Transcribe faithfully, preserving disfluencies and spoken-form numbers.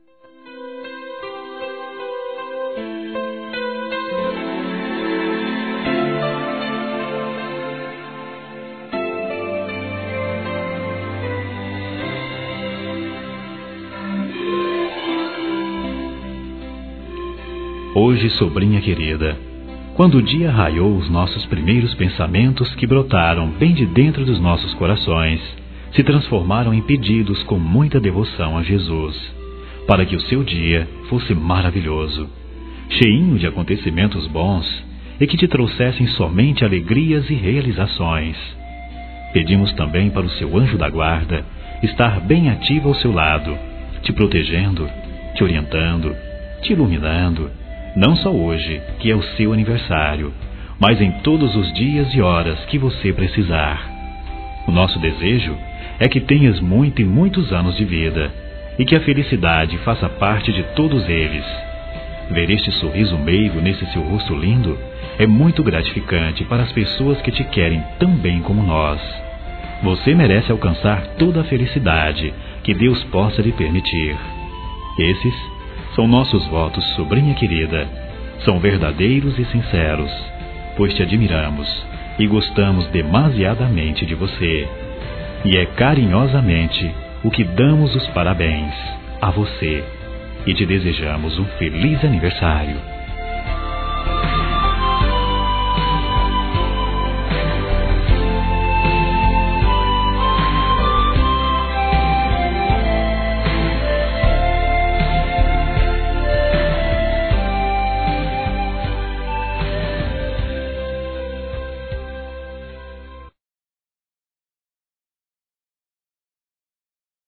Hoje, sobrinha querida, quando o dia raiou, os nossos primeiros pensamentos que brotaram bem de dentro dos nossos corações se transformaram em pedidos com muita devoção a Jesus, para que o seu dia fosse maravilhoso, cheinho de acontecimentos bons e que te trouxessem somente alegrias e realizações. Pedimos também para o seu anjo da guarda estar bem ativo ao seu lado, te protegendo, te orientando, te iluminando, não só hoje, que é o seu aniversário, mas em todos os dias e horas que você precisar. O nosso desejo é que tenhas muito e muitos anos de vida e que a felicidade faça parte de todos eles. Ver este sorriso meigo nesse seu rosto lindo é muito gratificante para as pessoas que te querem tão bem como nós. Você merece alcançar toda a felicidade que Deus possa lhe permitir. Esses são nossos votos, sobrinha querida. São verdadeiros e sinceros, pois te admiramos e gostamos demasiadamente de você. E é carinhosamente o que damos os parabéns a você e te desejamos um feliz aniversário.